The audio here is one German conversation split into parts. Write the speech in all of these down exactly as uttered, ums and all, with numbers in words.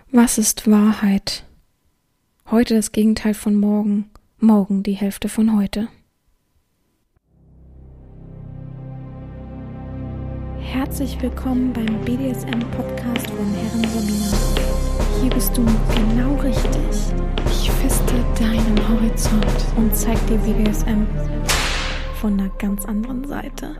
Was ist Wahrheit? Heute das Gegenteil von morgen, morgen die Hälfte von heute. Herzlich willkommen beim B D S M-Podcast von Herren Sabina. Hier bist du genau richtig. Ich feste deinen Horizont und zeig dir B D S M von einer ganz anderen Seite.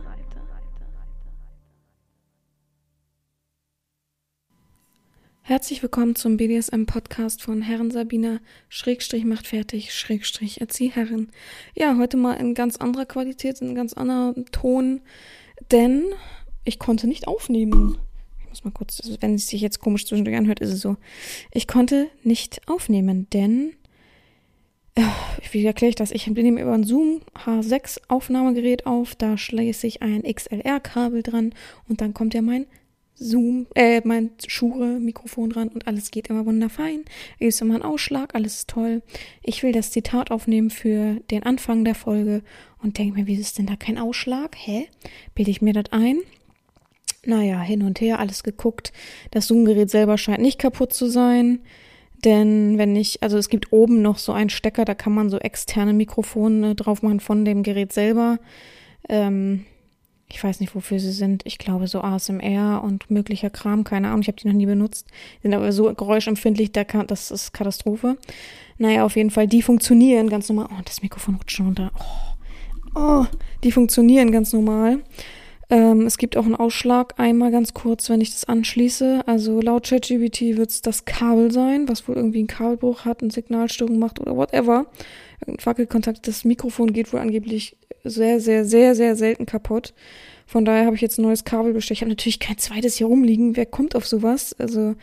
Herzlich willkommen zum B D S M-Podcast von Herren Sabina, Schrägstrich macht fertig, Schrägstrich Erzieherin. Ja, heute mal in ganz anderer Qualität, in ganz anderer Ton, denn ich konnte nicht aufnehmen. Ich muss mal kurz, also wenn es sich jetzt komisch zwischendurch anhört, ist es so. Ich konnte nicht aufnehmen, denn, äh, wie erkläre ich das? Ich nehme über ein Zoom H sechs Aufnahmegerät auf, da schließe ich ein X L R-Kabel dran und dann kommt ja mein Zoom, äh, mein Shure-Mikrofon dran und alles geht immer wunderfein. Da ist immer ein Ausschlag, alles ist toll. Ich will das Zitat aufnehmen für den Anfang der Folge und denke mir, wie ist denn da kein Ausschlag? Hä? Bilde ich mir das ein? Naja, hin und her, alles geguckt. Das Zoom-Gerät selber scheint nicht kaputt zu sein, denn wenn ich, also es gibt oben noch so einen Stecker, da kann man so externe Mikrofone drauf machen von dem Gerät selber. Ähm, Ich weiß nicht, wofür sie sind. Ich glaube, so A S M R und möglicher Kram, keine Ahnung. Ich habe die noch nie benutzt. Die sind aber so geräuschempfindlich, das ist Katastrophe. Naja, auf jeden Fall, die funktionieren ganz normal. Oh, das Mikrofon rutscht schon runter. Oh, oh die funktionieren ganz normal. Ähm, es gibt auch einen Ausschlag, einmal ganz kurz, wenn ich das anschließe. Also laut ChatGPT wird es das Kabel sein, was wohl irgendwie einen Kabelbruch hat, eine Signalstörung macht oder whatever. Irgendein Wackelkontakt. Das Mikrofon geht wohl angeblich sehr, sehr, sehr, sehr selten kaputt. Von daher habe ich jetzt ein neues Kabel bestellt. Ich habe natürlich kein zweites hier rumliegen. Wer kommt auf sowas? Also,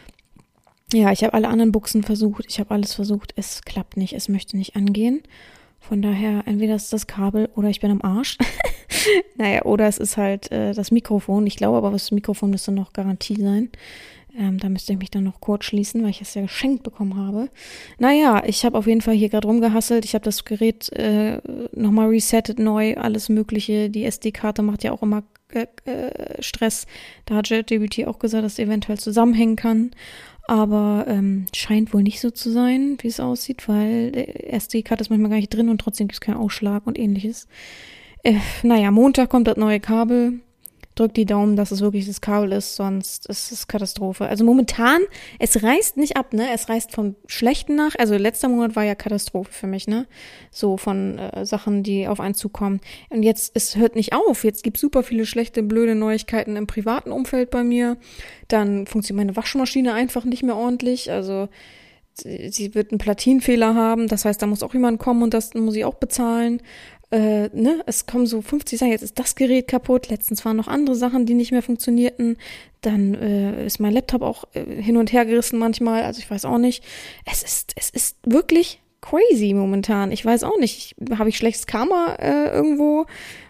ja, ich habe alle anderen Buchsen versucht. Ich habe alles versucht. Es klappt nicht. Es möchte nicht angehen. Von daher, entweder ist es das Kabel oder ich bin am Arsch. Naja, oder es ist halt äh, das Mikrofon. Ich glaube aber, das Mikrofon müsste noch Garantie sein. Ähm, da müsste ich mich dann noch kurz schließen, weil ich es ja geschenkt bekommen habe. Naja, ich habe auf jeden Fall hier gerade rumgehasselt. Ich habe das Gerät äh, nochmal resettet, neu, alles mögliche. Die S D-Karte macht ja auch immer äh, äh, Stress. Da hat ChatGPT auch gesagt, dass es eventuell zusammenhängen kann. Aber ähm, scheint wohl nicht so zu sein, wie es aussieht, weil die S D-Karte ist manchmal gar nicht drin und trotzdem gibt es keinen Ausschlag und ähnliches. Äh, naja, Montag kommt das neue Kabel. Drückt die Daumen, dass es wirklich das Kabel ist, sonst ist es Katastrophe. Also momentan, es reißt nicht ab, ne? Es reißt vom Schlechten nach. Also letzter Monat war ja Katastrophe für mich, ne? So von äh, Sachen, die auf einen zukommen. Und jetzt, es hört nicht auf. Jetzt gibt es super viele schlechte, blöde Neuigkeiten im privaten Umfeld bei mir. Dann funktioniert meine Waschmaschine einfach nicht mehr ordentlich. Also sie, sie wird einen Platinenfehler haben. Das heißt, da muss auch jemand kommen und das muss ich auch bezahlen. Äh, ne, es kommen so fünfzig Sachen, jetzt ist das Gerät kaputt, letztens waren noch andere Sachen, die nicht mehr funktionierten, dann äh, ist mein Laptop auch äh, hin und her gerissen manchmal, also ich weiß auch nicht, es ist, es ist wirklich crazy momentan, ich weiß auch nicht, habe ich schlechtes Karma äh, irgendwo,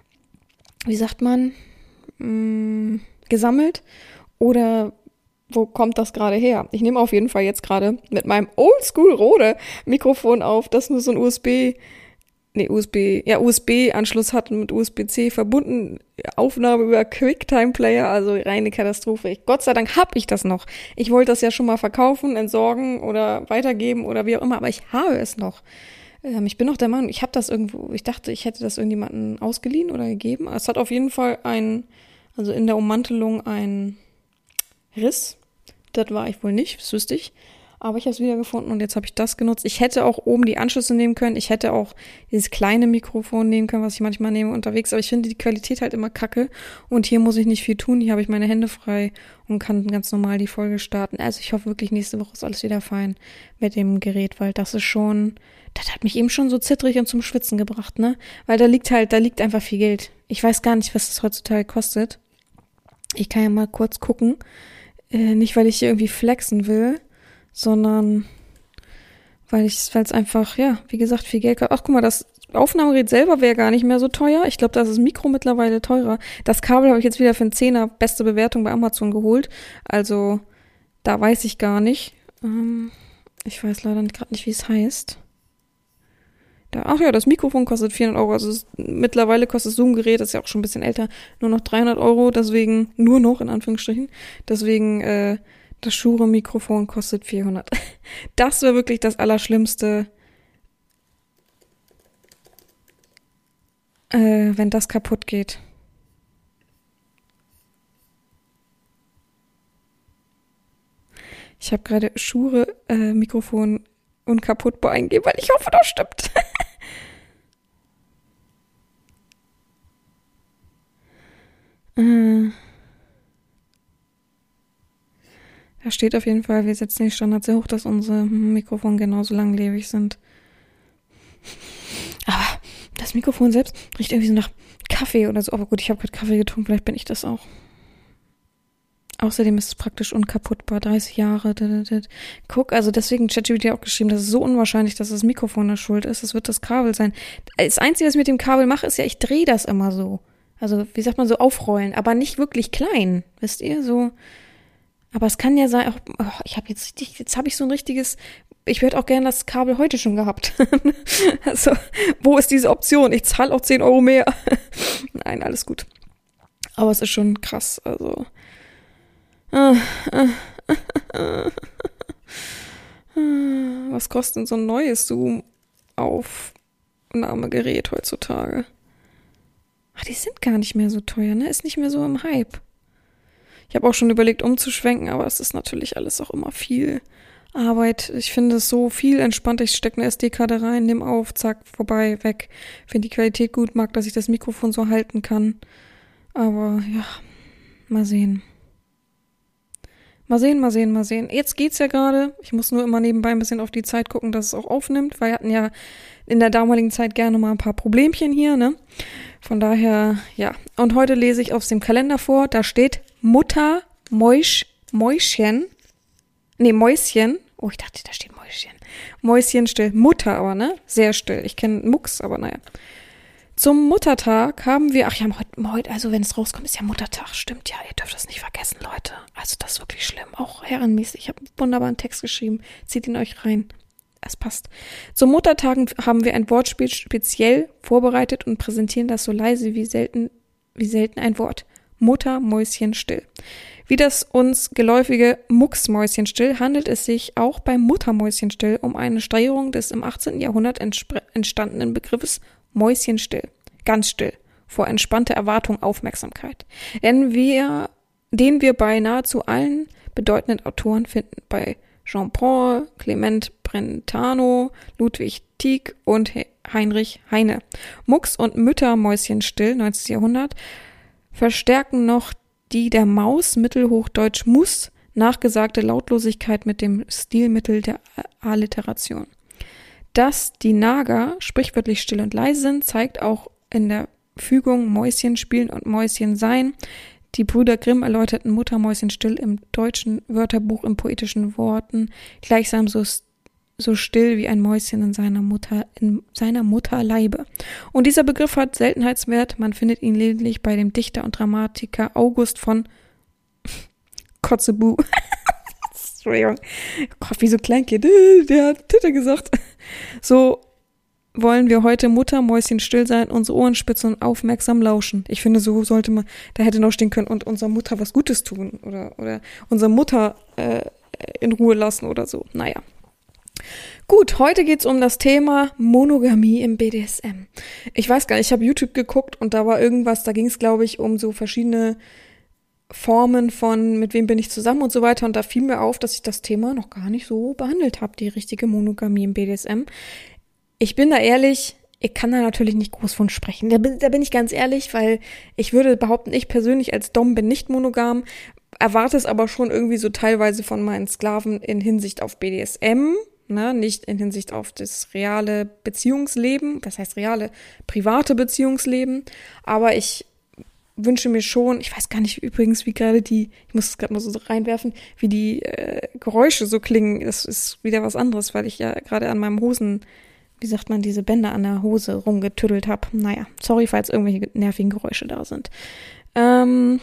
wie sagt man, mh, gesammelt oder wo kommt das gerade her? Ich nehme auf jeden Fall jetzt gerade mit meinem Oldschool-Rode-Mikrofon auf, das nur so ein U S B Nee, U S B, ja, U S B-Anschluss hat und mit U S B C verbunden, Aufnahme über QuickTime-Player, also reine Katastrophe. Ich, Gott sei Dank habe ich das noch. Ich wollte das ja schon mal verkaufen, entsorgen oder weitergeben oder wie auch immer, aber ich habe es noch. Ähm, ich bin noch der Meinung, ich habe das irgendwo, ich dachte, ich hätte das irgendjemandem ausgeliehen oder gegeben. Es hat auf jeden Fall ein, also in der Ummantelung ein Riss. Das war ich wohl nicht, das wüsste ich. Aber ich habe es wiedergefunden und jetzt habe ich das genutzt. Ich hätte auch oben die Anschlüsse nehmen können. Ich hätte auch dieses kleine Mikrofon nehmen können, was ich manchmal nehme unterwegs. Aber ich finde die Qualität halt immer kacke. Und hier muss ich nicht viel tun. Hier habe ich meine Hände frei und kann ganz normal die Folge starten. Also ich hoffe wirklich, nächste Woche ist alles wieder fein mit dem Gerät, weil das ist schon, das hat mich eben schon so zittrig und zum Schwitzen gebracht, ne? Weil da liegt halt, da liegt einfach viel Geld. Ich weiß gar nicht, was das heutzutage kostet. Ich kann ja mal kurz gucken. Äh, nicht, weil ich hier irgendwie flexen will, sondern weil ich, weil es einfach, ja, wie gesagt, viel Geld gab. Ach, guck mal, das Aufnahmegerät selber wäre gar nicht mehr so teuer. Ich glaube, da ist das Mikro mittlerweile teurer. Das Kabel habe ich jetzt wieder für einen Zehner beste Bewertung bei Amazon geholt. Also, da weiß ich gar nicht. Ähm, ich weiß leider gerade nicht, wie es heißt. Da, ach ja, das Mikrofon kostet vierhundert Euro. Also es, mittlerweile kostet das Zoom-Gerät, das ist ja auch schon ein bisschen älter, nur noch dreihundert Euro. Deswegen, nur noch in Anführungsstrichen. Deswegen, äh, Das Shure-Mikrofon kostet vierhundert. Das wäre wirklich das Allerschlimmste, äh, wenn das kaputt geht. Ich habe gerade Shure-Mikrofon unkaputtbar eingegeben, weil ich hoffe, das stimmt. äh, da steht auf jeden Fall, wir setzen die Standards sehr hoch, dass unsere Mikrofone genauso langlebig sind. Aber das Mikrofon selbst riecht irgendwie so nach Kaffee oder so. Aber gut, ich habe gerade Kaffee getrunken, vielleicht bin ich das auch. Außerdem ist es praktisch unkaputtbar, dreißig Jahre. Guck, also deswegen ChatGPT auch geschrieben, das ist so unwahrscheinlich, dass das Mikrofon da schuld ist. Das wird das Kabel sein. Das Einzige, was ich mit dem Kabel mache, ist ja, ich drehe das immer so. Also, wie sagt man, so aufrollen, aber nicht wirklich klein, wisst ihr, so. Aber es kann ja sein, auch, oh, ich habe jetzt richtig, jetzt habe ich so ein richtiges, ich hätte auch gerne das Kabel heute schon gehabt. Also, wo ist diese Option? Ich zahle auch zehn Euro mehr. Nein, alles gut. Aber es ist schon krass, also. Was kostet denn so ein neues Zoom-Aufnahmegerät heutzutage? Ach, die sind gar nicht mehr so teuer, ne? Ist nicht mehr so im Hype. Ich habe auch schon überlegt, umzuschwenken, aber es ist natürlich alles auch immer viel Arbeit. Ich finde es so viel entspannter. Ich stecke eine S D-Karte rein, nimm auf, zack, vorbei, weg. Finde die Qualität gut, mag, dass ich das Mikrofon so halten kann. Aber ja, mal sehen. Mal sehen, mal sehen, mal sehen. Jetzt geht's ja gerade. Ich muss nur immer nebenbei ein bisschen auf die Zeit gucken, dass es auch aufnimmt, weil wir hatten ja in der damaligen Zeit gerne mal ein paar Problemchen hier, ne? Von daher, ja. Und heute lese ich aus dem Kalender vor, da steht Mutter Mäusch, Mäuschen, nee, Mäuschen. Oh, ich dachte, da steht Mäuschen. Mäuschen still. Mutter aber, ne? Sehr still. Ich kenne Mucks, aber naja. Zum Muttertag haben wir, ach ja, heute, heute, also wenn es rauskommt, ist ja Muttertag. Stimmt, ja, ihr dürft das nicht vergessen, Leute. Also das ist wirklich schlimm. Auch herrenmäßig. Ich habe einen wunderbaren Text geschrieben. Zieht ihn euch rein. Es passt. Zum Muttertagen haben wir ein Wortspiel speziell vorbereitet und präsentieren das so leise wie selten, wie selten ein Wort. Mutter, Mäuschen, still. Wie das uns geläufige Mucksmäuschen still handelt es sich auch beim Muttermäuschen still um eine Steigerung des im achtzehnten Jahrhundert entspre- entstandenen Begriffes Mäuschen still, ganz still, vor entspannter Erwartung Aufmerksamkeit. Denn wir, den wir bei nahezu allen bedeutenden Autoren finden, bei Jean-Paul, Clement Brentano, Ludwig Tieck und Heinrich Heine. Mucks und Müttermäuschen still, neunzehnten Jahrhundert, verstärken noch die der Maus, mittelhochdeutsch Muss, nachgesagte Lautlosigkeit mit dem Stilmittel der Alliteration. Dass die Nager sprichwörtlich still und leise sind, zeigt auch in der Fügung Mäuschen spielen und Mäuschen sein. Die Brüder Grimm erläuterten Muttermäuschen still im deutschen Wörterbuch in poetischen Worten, gleichsam so, so still wie ein Mäuschen in seiner Mutter, in seiner Mutterleibe. Und dieser Begriff hat Seltenheitswert, man findet ihn lediglich bei dem Dichter und Dramatiker August von Kotzebue. Entschuldigung. Gott, wie so Kleinkind. Der hat Titte gesagt. So wollen wir heute Muttermäuschen still sein, unsere Ohren spitzen und aufmerksam lauschen. Ich finde, so sollte man, da hätte noch stehen können und unserer Mutter was Gutes tun oder, oder unsere Mutter äh, in Ruhe lassen oder so. Naja. Gut, heute geht's um das Thema Monogamie im B D S M. Ich weiß gar nicht, ich habe YouTube geguckt und da war irgendwas, da ging es, glaube ich, um so verschiedene Formen von, mit wem bin ich zusammen und so weiter. Und da fiel mir auf, dass ich das Thema noch gar nicht so behandelt habe, die richtige Monogamie im B D S M. Ich bin da ehrlich, ich kann da natürlich nicht groß von sprechen. Da bin, da bin ich ganz ehrlich, weil ich würde behaupten, ich persönlich als Dom bin nicht monogam, erwarte es aber schon irgendwie so teilweise von meinen Sklaven in Hinsicht auf B D S M, ne, nicht in Hinsicht auf das reale Beziehungsleben, das heißt reale, private Beziehungsleben, aber ich wünsche mir schon, ich weiß gar nicht übrigens, wie gerade die, ich muss es gerade mal so reinwerfen, wie die äh, Geräusche so klingen, das ist wieder was anderes, weil ich ja gerade an meinem Hosen, wie sagt man, diese Bänder an der Hose rumgetüddelt habe. Naja, sorry, falls irgendwelche nervigen Geräusche da sind. Ähm,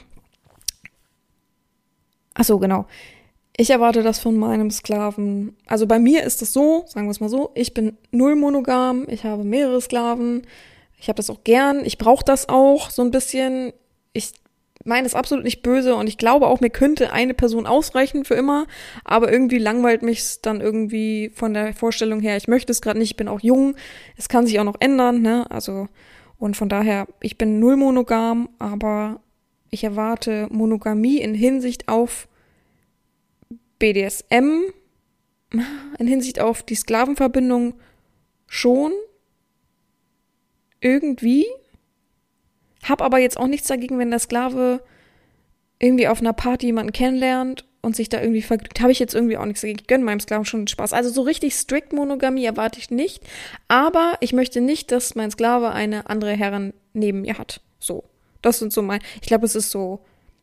ach so, genau. Ich erwarte das von meinem Sklaven. Also bei mir ist es so, sagen wir es mal so, ich bin null monogam, ich habe mehrere Sklaven, ich habe das auch gern, ich brauche das auch so ein bisschen. Ich meine es absolut nicht böse und ich glaube auch, mir könnte eine Person ausreichen für immer, aber irgendwie langweilt mich dann irgendwie von der Vorstellung her, ich möchte es gerade nicht, ich bin auch jung, es kann sich auch noch ändern, ne, also und von daher, ich bin null monogam, aber ich erwarte Monogamie in Hinsicht auf B D S M, in Hinsicht auf die Sklavenverbindung schon irgendwie. Hab aber jetzt auch nichts dagegen, wenn der Sklave irgendwie auf einer Party jemanden kennenlernt und sich da irgendwie vergnügt. Habe ich jetzt irgendwie auch nichts dagegen. Ich gönne meinem Sklaven schon den Spaß. Also so richtig strikt Monogamie erwarte ich nicht. Aber ich möchte nicht, dass mein Sklave eine andere Herrin neben mir hat. So. Das sind so mein, ich glaube, es ist so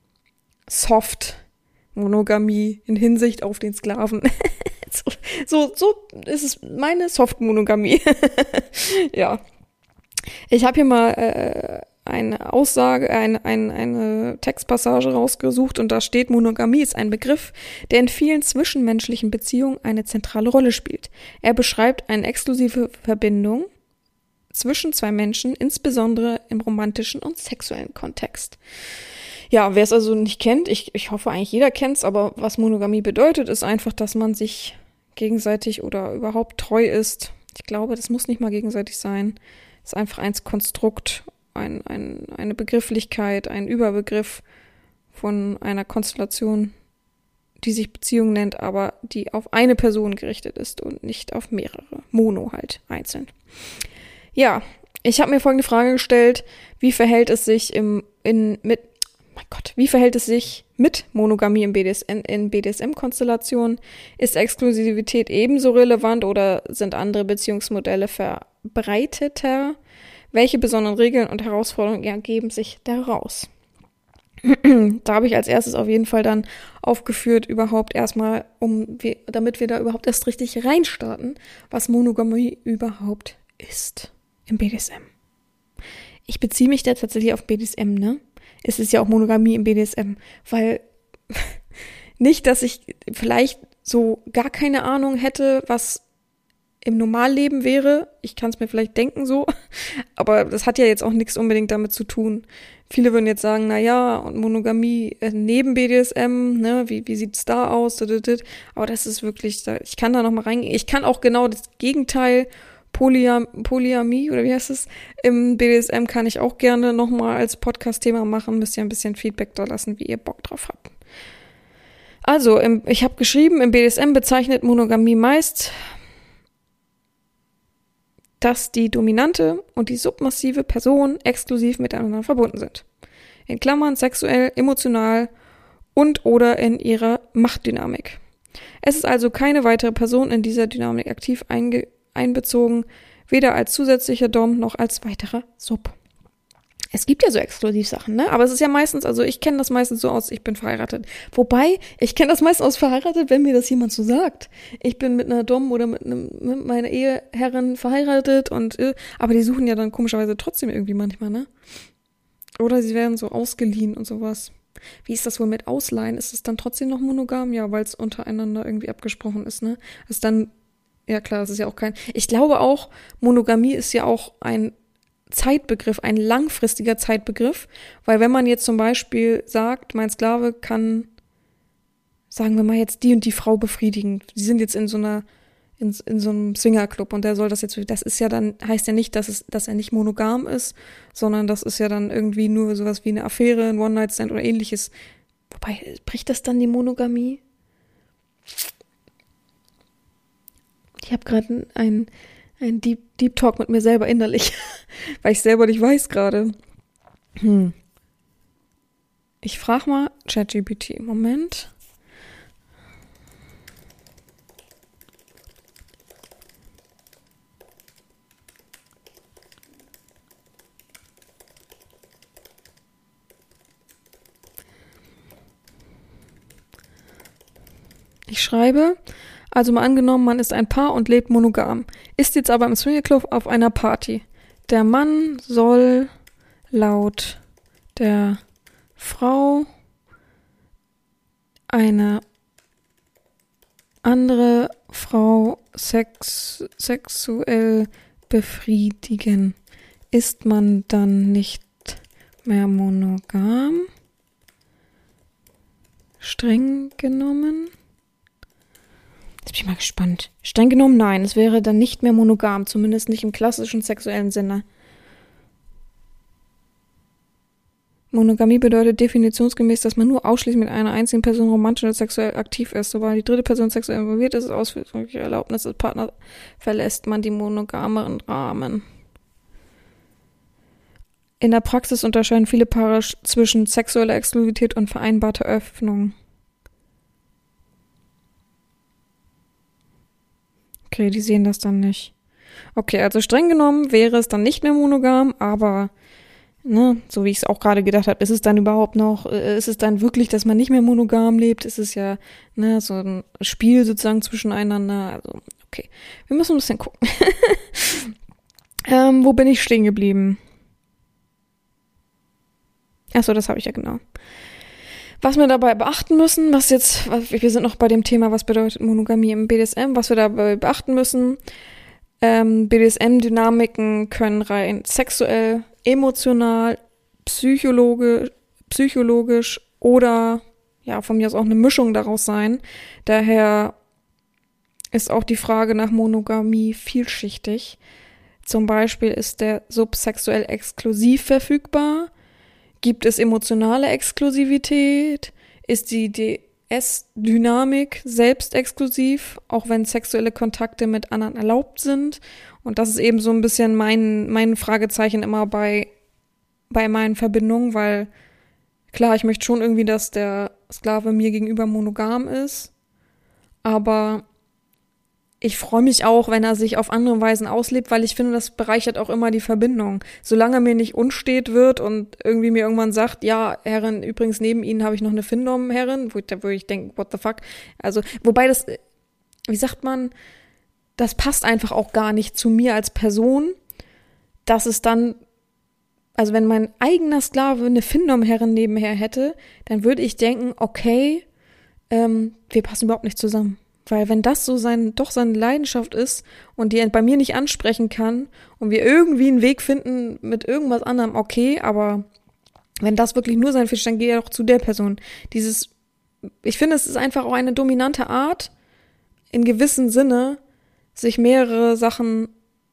soft Monogamie in Hinsicht auf den Sklaven. so, so, so ist es meine Soft Monogamie. Ja. Ich habe hier mal äh, eine Aussage, ein, ein, eine Textpassage rausgesucht und da steht, Monogamie ist ein Begriff, der in vielen zwischenmenschlichen Beziehungen eine zentrale Rolle spielt. Er beschreibt eine exklusive Verbindung zwischen zwei Menschen, insbesondere im romantischen und sexuellen Kontext. Ja, wer es also nicht kennt, ich, ich hoffe eigentlich jeder kennt's, aber was Monogamie bedeutet, ist einfach, dass man sich gegenseitig oder überhaupt treu ist. Ich glaube, das muss nicht mal gegenseitig sein. Es ist einfach ein Konstrukt, ein, ein, eine Begrifflichkeit, ein Überbegriff von einer Konstellation, die sich Beziehung nennt, aber die auf eine Person gerichtet ist und nicht auf mehrere. Mono halt, einzeln. Ja, ich habe mir folgende Frage gestellt, wie verhält es sich im, in, mit, mein Gott, wie verhält es sich mit Monogamie im B D S M, in B D S M-Konstellationen? Ist Exklusivität ebenso relevant oder sind andere Beziehungsmodelle verbreiteter? Welche besonderen Regeln und Herausforderungen ergeben sich daraus? Da habe ich als erstes auf jeden Fall dann aufgeführt, überhaupt erstmal, um wir, damit wir da überhaupt erst richtig reinstarten, was Monogamie überhaupt ist im B D S M. Ich beziehe mich da tatsächlich auf B D S M, ne? Es ist ja auch Monogamie im B D S M, weil nicht, dass ich vielleicht so gar keine Ahnung hätte, was im Normalleben wäre. Ich kann es mir vielleicht denken so, aber das hat ja jetzt auch nichts unbedingt damit zu tun. Viele würden jetzt sagen, na ja, und Monogamie äh, neben B D S M, ne, wie wie sieht's da aus? Aber das ist wirklich, ich kann da noch mal reingehen. Ich kann auch genau das Gegenteil, Polyam, Polyamie oder wie heißt es? Im B D S M kann ich auch gerne noch mal als Podcast-Thema machen. Müsst ihr ein bisschen Feedback da lassen, wie ihr Bock drauf habt. Also, im, ich habe geschrieben, im B D S M bezeichnet Monogamie meist, dass die dominante und die submissive Person exklusiv miteinander verbunden sind. In Klammern sexuell, emotional und oder in ihrer Machtdynamik. Es ist also keine weitere Person in dieser Dynamik aktiv einge- einbezogen, weder als zusätzlicher Dom noch als weiterer Sub. Es gibt ja so Exklusivsachen, ne? Aber es ist ja meistens, also ich kenne das meistens so aus, ich bin verheiratet. Wobei, ich kenne das meistens aus verheiratet, wenn mir das jemand so sagt. Ich bin mit einer Dom oder mit, einem, mit meiner Eheherrin verheiratet und, äh, aber die suchen ja dann komischerweise trotzdem irgendwie manchmal, ne? Oder sie werden so ausgeliehen und sowas. Wie ist das wohl mit Ausleihen? Ist es dann trotzdem noch monogam? Ja, weil es untereinander irgendwie abgesprochen ist, ne? Ist dann, ja klar, das ist ja auch kein, ich glaube auch, Monogamie ist ja auch ein Zeitbegriff, ein langfristiger Zeitbegriff, weil wenn man jetzt zum Beispiel sagt, mein Sklave kann, sagen wir mal jetzt die und die Frau befriedigen, die sind jetzt in so einer, in, in so einem Swingerclub und der soll das jetzt, das ist ja dann, heißt ja nicht, dass es, dass er nicht monogam ist, sondern das ist ja dann irgendwie nur sowas wie eine Affäre, ein One-Night-Stand oder ähnliches. Wobei, bricht das dann die Monogamie? Ich habe gerade ein Ein Deep, Deep Talk mit mir selber innerlich, weil ich selber nicht weiß gerade. Hm. Ich frage mal ChatGPT. Moment. Ich schreibe, also mal angenommen, man ist ein Paar und lebt monogam, ist jetzt aber im Swingerclub auf einer Party. Der Mann soll laut der Frau eine andere Frau sex, sexuell befriedigen. Ist man dann nicht mehr monogam? Streng genommen. Jetzt bin ich mal gespannt. Streng genommen, nein. Es wäre dann nicht mehr monogam, zumindest nicht im klassischen sexuellen Sinne. Monogamie bedeutet definitionsgemäß, dass man nur ausschließlich mit einer einzigen Person romantisch oder sexuell aktiv ist. Sobald die dritte Person sexuell involviert ist, ist ausdrückliche Erlaubnis des Partners, verlässt man die monogameren Rahmen. In der Praxis unterscheiden viele Paare zwischen sexueller Exklusivität und vereinbarter Öffnung. Okay, die sehen das dann nicht. Okay, also streng genommen wäre es dann nicht mehr monogam, aber ne, so wie ich es auch gerade gedacht habe, ist es dann überhaupt noch, ist es dann wirklich, dass man nicht mehr monogam lebt? Ist es ja ne, so ein Spiel sozusagen zwischeneinander. Also, okay, wir müssen ein bisschen gucken. ähm, wo bin ich stehen geblieben? Achso, das habe ich ja genau. Was wir dabei beachten müssen, was jetzt, wir sind noch bei dem Thema, was bedeutet Monogamie im B D S M, was wir dabei beachten müssen. Ähm, B D S M-Dynamiken können rein sexuell, emotional, psychologisch, psychologisch oder ja, von mir aus auch eine Mischung daraus sein. Daher ist auch die Frage nach Monogamie vielschichtig. Zum Beispiel ist der Sub sexuell exklusiv verfügbar. Gibt es emotionale Exklusivität? Ist die D S-Dynamik selbst exklusiv, auch wenn sexuelle Kontakte mit anderen erlaubt sind? Und das ist eben so ein bisschen mein, mein Fragezeichen immer bei, bei meinen Verbindungen, weil klar, ich möchte schon irgendwie, dass der Sklave mir gegenüber monogam ist, aber ich freue mich auch, wenn er sich auf andere Weisen auslebt, weil ich finde, das bereichert auch immer die Verbindung. Solange er mir nicht unstet wird und irgendwie mir irgendwann sagt, ja, Herrin, übrigens neben Ihnen habe ich noch eine Findom-Herrin, wo ich, wo ich denke, what the fuck? Also, wobei das, wie sagt man, das passt einfach auch gar nicht zu mir als Person, dass es dann, also wenn mein eigener Sklave eine Findom-Herrin nebenher hätte, dann würde ich denken, okay, ähm, wir passen überhaupt nicht zusammen. Weil wenn das so sein, doch seine Leidenschaft ist und die er bei mir nicht ansprechen kann und wir irgendwie einen Weg finden mit irgendwas anderem, okay, aber wenn das wirklich nur sein Fisch, dann gehe er doch zu der Person. Dieses, ich finde, es ist einfach auch eine dominante Art, in gewissem Sinne, sich mehrere Sachen,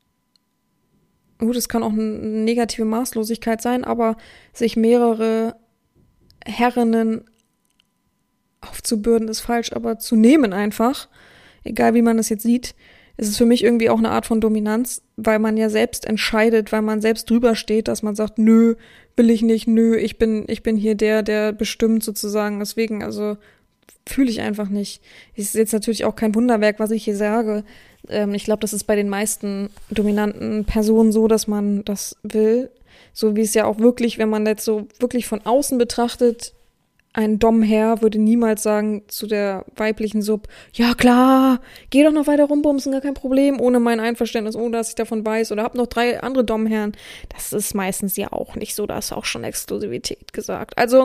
gut, es kann auch eine negative Maßlosigkeit sein, aber sich mehrere Herrinnen aufzubürden ist falsch, aber zu nehmen einfach, egal wie man das jetzt sieht, ist es für mich irgendwie auch eine Art von Dominanz, weil man ja selbst entscheidet, weil man selbst drüber steht, dass man sagt, nö, will ich nicht, nö, ich bin, ich bin hier der, der bestimmt sozusagen, deswegen, also fühle ich einfach nicht. Ist jetzt natürlich auch kein Wunderwerk, was ich hier sage. Ähm, ich glaube, das ist bei den meisten dominanten Personen so, dass man das will, so wie es ja auch wirklich, wenn man das so wirklich von außen betrachtet, ein Dom-Herr würde niemals sagen zu der weiblichen Sub, ja klar, geh doch noch weiter rumbumsen, gar kein Problem, ohne mein Einverständnis, ohne dass ich davon weiß oder hab noch drei andere Dom-Herren. Das ist meistens ja auch nicht so, da ist auch schon Exklusivität gesagt. Also,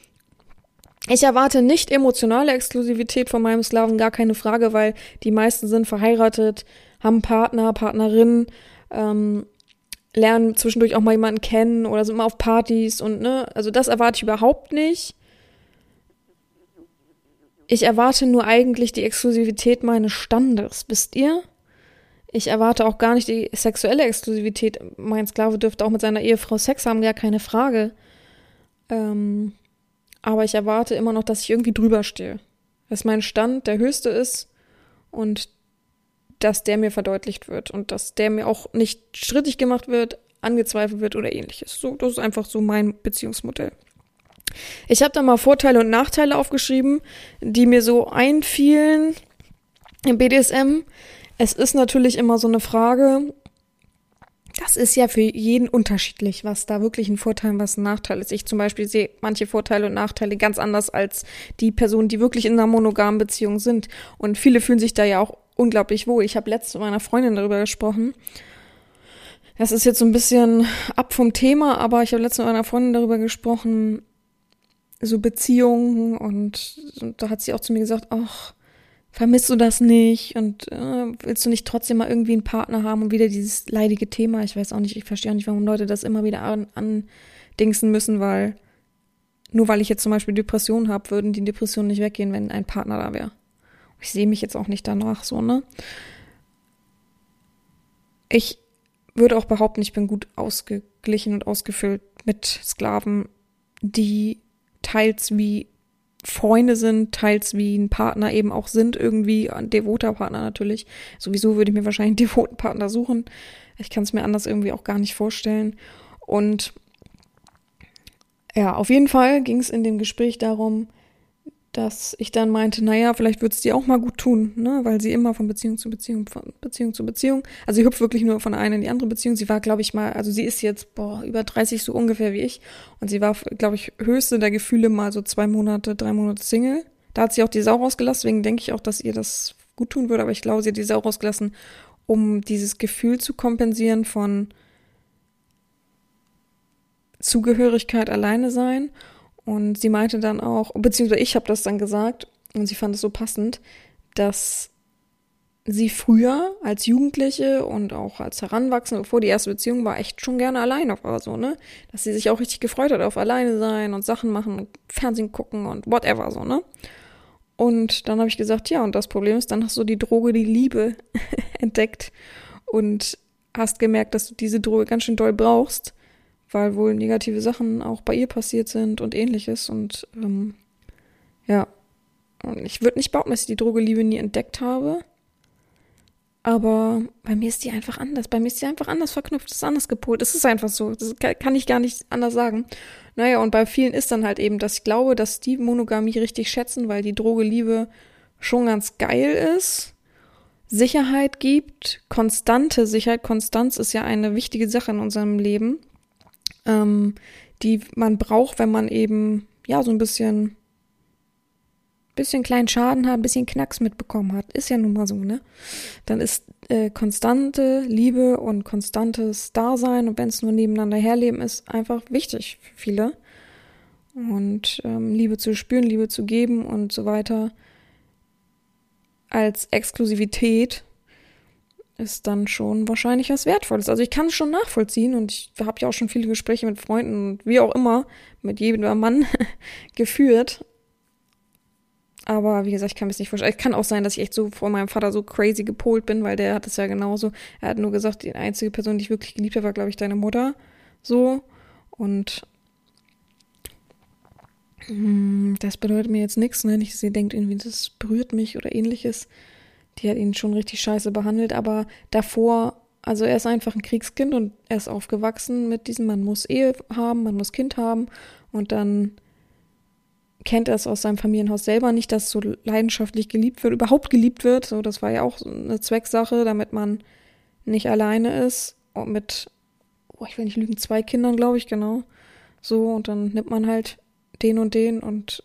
ich erwarte nicht emotionale Exklusivität von meinem Sklaven, gar keine Frage, weil die meisten sind verheiratet, haben Partner, Partnerin, ähm, lernen zwischendurch auch mal jemanden kennen oder sind immer auf Partys und ne, also das erwarte ich überhaupt nicht. Ich erwarte nur eigentlich die Exklusivität meines Standes, wisst ihr? Ich erwarte auch gar nicht die sexuelle Exklusivität. Mein Sklave dürfte auch mit seiner Ehefrau Sex haben, gar keine Frage. Ähm, aber ich erwarte immer noch, dass ich irgendwie drüber stehe. Dass mein Stand der höchste ist und dass der mir verdeutlicht wird und dass der mir auch nicht strittig gemacht wird, angezweifelt wird oder ähnliches. So, das ist einfach so mein Beziehungsmodell. Ich habe da mal Vorteile und Nachteile aufgeschrieben, die mir so einfielen im B D S M. Es ist natürlich immer so eine Frage, das ist ja für jeden unterschiedlich, was da wirklich ein Vorteil und was ein Nachteil ist. Ich zum Beispiel sehe manche Vorteile und Nachteile ganz anders als die Personen, die wirklich in einer monogamen Beziehung sind. Und viele fühlen sich da ja auch unglaublich wohl. Ich habe letztens mit meiner Freundin darüber gesprochen. Das ist jetzt so ein bisschen ab vom Thema, aber ich habe letztens mit meiner Freundin darüber gesprochen, so Beziehungen und, und da hat sie auch zu mir gesagt, ach, vermisst du das nicht und äh, willst du nicht trotzdem mal irgendwie einen Partner haben und wieder dieses leidige Thema, ich weiß auch nicht, ich verstehe auch nicht, warum Leute das immer wieder an, andingsen müssen, weil nur weil ich jetzt zum Beispiel Depressionen habe, würden die Depressionen nicht weggehen, wenn ein Partner da wäre. Ich sehe mich jetzt auch nicht danach so, ne? Ich würde auch behaupten, ich bin gut ausgeglichen und ausgefüllt mit Sklaven, die teils wie Freunde sind, teils wie ein Partner eben auch sind, irgendwie ein devoter Partner natürlich. Sowieso würde ich mir wahrscheinlich einen devoten Partner suchen. Ich kann es mir anders irgendwie auch gar nicht vorstellen. Und ja, auf jeden Fall ging es in dem Gespräch darum, dass ich dann meinte, naja, vielleicht würde es dir auch mal gut tun, ne, weil sie immer von Beziehung zu Beziehung, von Beziehung zu Beziehung, also sie hüpft wirklich nur von einer in die andere Beziehung. Sie war, glaube ich mal, also sie ist jetzt, boah, über dreißig so ungefähr wie ich und sie war, glaube ich, höchste der Gefühle mal so zwei Monate, drei Monate Single. Da hat sie auch die Sau rausgelassen, deswegen denke ich auch, dass ihr das gut tun würde, aber ich glaube, sie hat die Sau rausgelassen, um dieses Gefühl zu kompensieren von Zugehörigkeit, alleine sein. Und sie meinte dann auch, beziehungsweise ich habe das dann gesagt und sie fand es so passend, dass sie früher als Jugendliche und auch als Heranwachsende, bevor die erste Beziehung war, echt schon gerne alleine war, so, ne? Dass sie sich auch richtig gefreut hat auf alleine sein und Sachen machen und Fernsehen gucken und whatever, so, ne? Und dann habe ich gesagt, ja, und das Problem ist, dann hast du die Droge, die Liebe entdeckt und hast gemerkt, dass du diese Droge ganz schön doll brauchst, weil wohl negative Sachen auch bei ihr passiert sind und ähnliches. Und ähm, ja, und ich würde nicht behaupten, dass ich die Droge Liebe nie entdeckt habe. Aber bei mir ist die einfach anders. Bei mir ist die einfach anders verknüpft, ist anders gepolt. Es ist einfach so. Das kann ich gar nicht anders sagen. Naja, und bei vielen ist dann halt eben, dass ich glaube, dass die Monogamie richtig schätzen, weil die Droge Liebe schon ganz geil ist. Sicherheit gibt, konstante Sicherheit. Konstanz ist ja eine wichtige Sache in unserem Leben. Ähm, die man braucht, wenn man eben, ja, so ein bisschen, bisschen kleinen Schaden hat, ein bisschen Knacks mitbekommen hat. Ist ja nun mal so, ne? Dann ist äh, konstante Liebe und konstantes Dasein und wenn es nur nebeneinander herleben ist, einfach wichtig für viele. Und ähm, Liebe zu spüren, Liebe zu geben und so weiter als Exklusivität ist dann schon wahrscheinlich was Wertvolles. Also ich kann es schon nachvollziehen und ich habe ja auch schon viele Gespräche mit Freunden und wie auch immer mit jedem Mann geführt. Aber wie gesagt, ich kann mir das nicht vorstellen. Es kann auch sein, dass ich echt so vor meinem Vater so crazy gepolt bin, weil der hat es ja genauso. Er hat nur gesagt, die einzige Person, die ich wirklich geliebt habe, war, glaube ich, deine Mutter. So. Und mh, das bedeutet mir jetzt nichts, ne? Nicht, dass ihr denkt, irgendwie, das berührt mich oder ähnliches. Die hat ihn schon richtig scheiße behandelt, aber davor, also er ist einfach ein Kriegskind und er ist aufgewachsen mit diesem, man muss Ehe haben, man muss Kind haben und dann kennt er es aus seinem Familienhaus selber nicht, dass so leidenschaftlich geliebt wird, überhaupt geliebt wird. So, das war ja auch so eine Zwecksache, damit man nicht alleine ist und mit, oh, ich will nicht lügen, zwei Kindern, glaube ich, genau. So, und dann nimmt man halt den und den und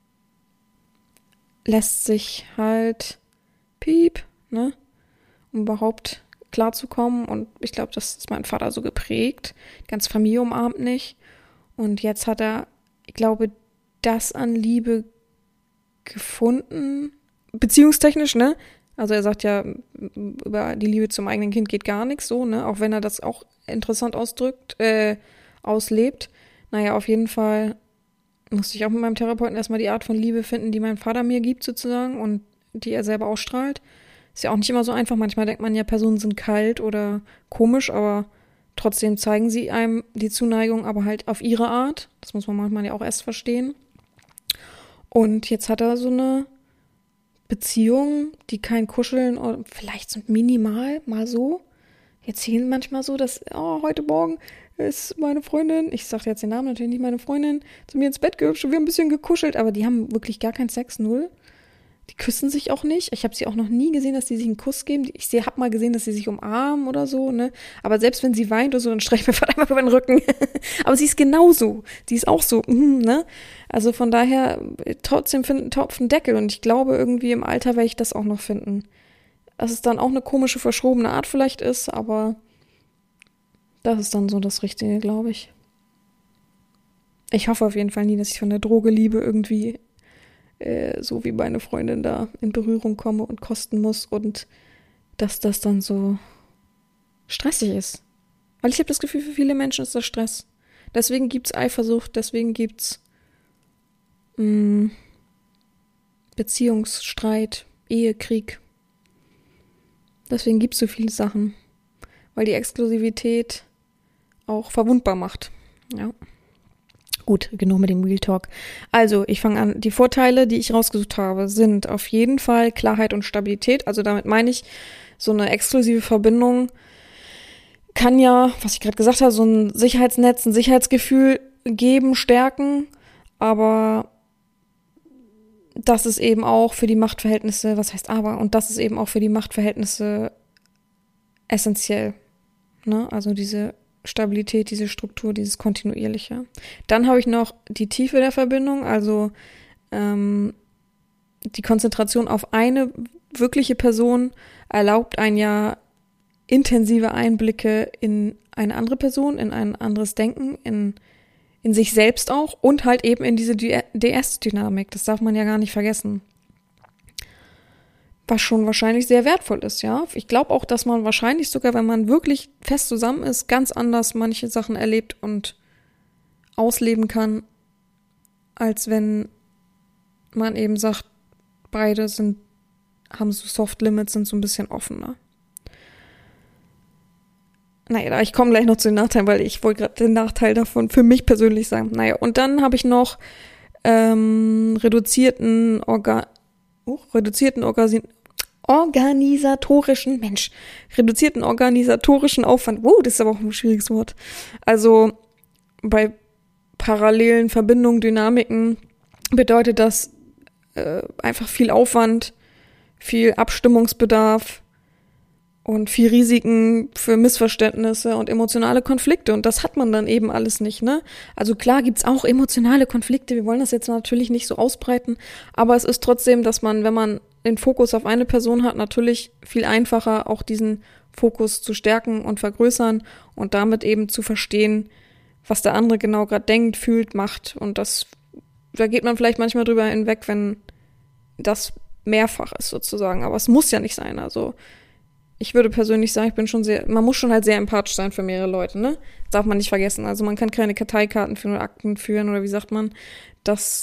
lässt sich halt Piep, ne, um überhaupt klarzukommen. Und ich glaube, das ist mein Vater so geprägt. Die ganze Familie umarmt nicht. Und jetzt hat er, ich glaube, das an Liebe gefunden, beziehungstechnisch, ne? Also er sagt ja, über die Liebe zum eigenen Kind geht gar nichts so, ne? Auch wenn er das auch interessant ausdrückt, äh, auslebt. Naja, auf jeden Fall musste ich auch mit meinem Therapeuten erstmal die Art von Liebe finden, die mein Vater mir gibt sozusagen und die er selber ausstrahlt. Ist ja auch nicht immer so einfach. Manchmal denkt man ja, Personen sind kalt oder komisch, aber trotzdem zeigen sie einem die Zuneigung, aber halt auf ihre Art. Das muss man manchmal ja auch erst verstehen. Und jetzt hat er so eine Beziehung, die kein Kuscheln, oder vielleicht so minimal, mal so. Jetzt sehen manchmal so, dass, oh, heute Morgen ist meine Freundin, ich sage jetzt den Namen natürlich nicht, meine Freundin, zu mir ins Bett gehüpft und wir haben ein bisschen gekuschelt, aber die haben wirklich gar keinen Sex, null. Die küssen sich auch nicht. Ich habe sie auch noch nie gesehen, dass sie sich einen Kuss geben. Ich habe mal gesehen, dass sie sich umarmen oder so, ne? Aber selbst wenn sie weint oder so, dann streicht mir Vater einmal über den Rücken. Aber sie ist genauso. Sie ist auch so, ne? Also von daher, trotzdem finden Topf einen Deckel. Und ich glaube, irgendwie im Alter werde ich das auch noch finden. Dass es dann auch eine komische, verschrobene Art vielleicht ist, aber das ist dann so das Richtige, glaube ich. Ich hoffe auf jeden Fall nie, dass ich von der Droge Liebe irgendwie so wie meine Freundin da in Berührung komme und kosten muss und dass das dann so stressig ist. Weil ich habe das Gefühl, für viele Menschen ist das Stress. Deswegen gibt's Eifersucht, deswegen gibt's mh, Beziehungsstreit, Ehekrieg. Deswegen gibt es so viele Sachen, weil die Exklusivität auch verwundbar macht. Ja. Gut, genug mit dem Real Talk. Also, ich fange an. Die Vorteile, die ich rausgesucht habe, sind auf jeden Fall Klarheit und Stabilität. Also damit meine ich, so eine exklusive Verbindung kann ja, was ich gerade gesagt habe, so ein Sicherheitsnetz, ein Sicherheitsgefühl geben, stärken. Aber das ist eben auch für die Machtverhältnisse, was heißt aber, und das ist eben auch für die Machtverhältnisse essentiell. Ne? Also diese Stabilität, diese Struktur, dieses Kontinuierliche. Dann habe ich noch die Tiefe der Verbindung, also ähm, die Konzentration auf eine wirkliche Person erlaubt einen ja intensive Einblicke in eine andere Person, in ein anderes Denken, in, in sich selbst auch und halt eben in diese D S-Dynamik. Das darf man ja gar nicht vergessen. Was schon wahrscheinlich sehr wertvoll ist, ja. Ich glaube auch, dass man wahrscheinlich sogar, wenn man wirklich fest zusammen ist, ganz anders manche Sachen erlebt und ausleben kann, als wenn man eben sagt, beide sind, haben so Soft Limits, sind so ein bisschen offener. Naja, ich komme gleich noch zu den Nachteilen, weil ich wollte gerade den Nachteil davon für mich persönlich sagen. Naja, und dann habe ich noch ähm, reduzierten Organ... Oh, reduzierten Organ... organisatorischen, Mensch, reduzierten organisatorischen Aufwand. Wow, das ist aber auch ein schwieriges Wort. Also bei parallelen Verbindungen, Dynamiken bedeutet das äh, einfach viel Aufwand, viel Abstimmungsbedarf und viel Risiken für Missverständnisse und emotionale Konflikte. Und das hat man dann eben alles nicht, ne? Also klar gibt's auch emotionale Konflikte. Wir wollen das jetzt natürlich nicht so ausbreiten. Aber es ist trotzdem, dass man, wenn man den Fokus auf eine Person hat, natürlich viel einfacher, auch diesen Fokus zu stärken und vergrößern und damit eben zu verstehen, was der andere genau gerade denkt, fühlt, macht. Und das, da geht man vielleicht manchmal drüber hinweg, wenn das mehrfach ist sozusagen. Aber es muss ja nicht sein. Also ich würde persönlich sagen, ich bin schon sehr, man muss schon halt sehr empathisch sein für mehrere Leute, ne? Das darf man nicht vergessen. Also man kann keine Karteikarten führen oder Akten führen oder wie sagt man, dass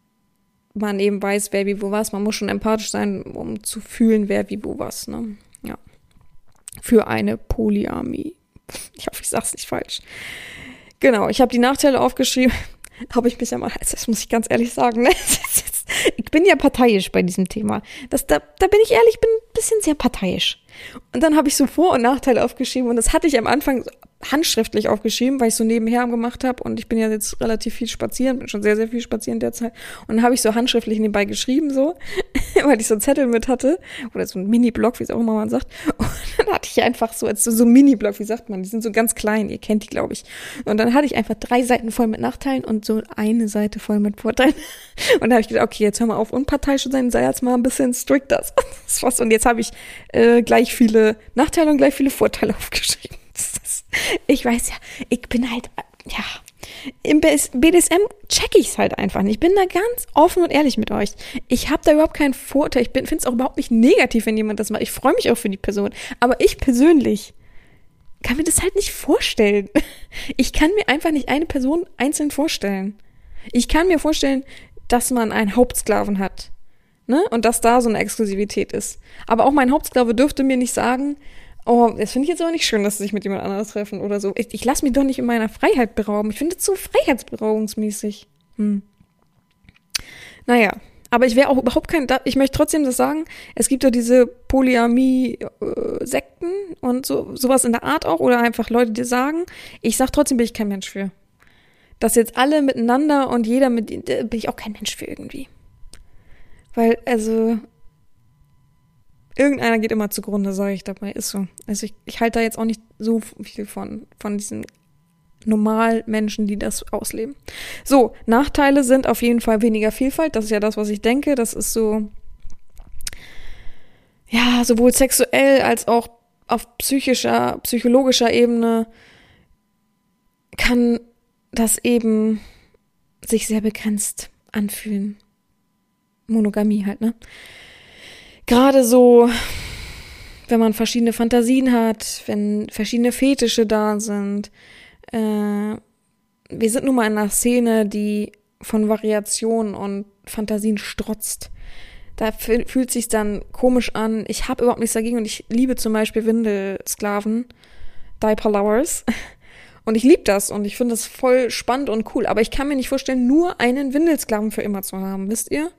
man eben weiß, wer wie wo was. Man muss schon empathisch sein, um zu fühlen, wer wie wo was, ne? Ja. Für eine Polyamie. Ich hoffe, ich sag's nicht falsch. Genau, ich habe die Nachteile aufgeschrieben. Habe ich mich ja mal, das muss ich ganz ehrlich sagen, ne? Ich bin ja parteiisch bei diesem Thema. Das, da, da bin ich ehrlich, ich bin ein bisschen sehr parteiisch. Und dann habe ich so Vor- und Nachteile aufgeschrieben und das hatte ich am Anfang handschriftlich aufgeschrieben, weil ich so nebenher gemacht habe und ich bin ja jetzt relativ viel spazieren, bin schon sehr, sehr viel spazieren derzeit und dann habe ich so handschriftlich nebenbei geschrieben so, weil ich so einen Zettel mit hatte oder so ein Mini-Block, wie es auch immer man sagt und dann hatte ich einfach so, als so, so ein Mini-Block, wie sagt man, die sind so ganz klein, ihr kennt die, glaube ich, und dann hatte ich einfach drei Seiten voll mit Nachteilen und so eine Seite voll mit Vorteilen und dann habe ich gedacht, okay, jetzt hör mal auf, unparteiisch zu sein, sei jetzt mal ein bisschen strikter und jetzt habe ich äh, gleich viele Nachteile und gleich viele Vorteile aufgeschrieben. Ich weiß ja, ich bin halt, ja, im B D S M check ich's halt einfach nicht. Ich bin da ganz offen und ehrlich mit euch. Ich habe da überhaupt keinen Vorteil. Ich finde es auch überhaupt nicht negativ, wenn jemand das macht. Ich freue mich auch für die Person. Aber ich persönlich kann mir das halt nicht vorstellen. Ich kann mir einfach nicht eine Person einzeln vorstellen. Ich kann mir vorstellen, dass man einen Hauptsklaven hat, ne? Und dass da so eine Exklusivität ist. Aber auch mein Hauptsklave dürfte mir nicht sagen, oh, das finde ich jetzt aber nicht schön, dass sie sich mit jemand anderes treffen oder so. Ich, ich lasse mich doch nicht in meiner Freiheit berauben. Ich finde es so freiheitsberaubungsmäßig. Hm. Naja, aber ich wäre auch überhaupt kein, ich möchte trotzdem das sagen, es gibt ja diese Polyamie-Sekten und so sowas in der Art auch oder einfach Leute, die sagen, ich sag trotzdem, bin ich kein Mensch für. Dass jetzt alle miteinander und jeder mit, bin ich auch kein Mensch für irgendwie. Weil, also irgendeiner geht immer zugrunde, sage ich dabei, ist so. Also ich, ich halte da jetzt auch nicht so viel von, von diesen Normalmenschen, die das ausleben. So, Nachteile sind auf jeden Fall weniger Vielfalt, das ist ja das, was ich denke, das ist so, ja, sowohl sexuell als auch auf psychischer, psychologischer Ebene kann das eben sich sehr begrenzt anfühlen. Monogamie halt, ne? Gerade so, wenn man verschiedene Fantasien hat, wenn verschiedene Fetische da sind. Äh, wir sind nun mal in einer Szene, die von Variationen und Fantasien strotzt. Da fühlt sich dann komisch an. Ich habe überhaupt nichts dagegen und ich liebe zum Beispiel Windelsklaven, Diaper Lovers. Und ich liebe das und ich finde das voll spannend und cool. Aber ich kann mir nicht vorstellen, nur einen Windelsklaven für immer zu haben, wisst ihr?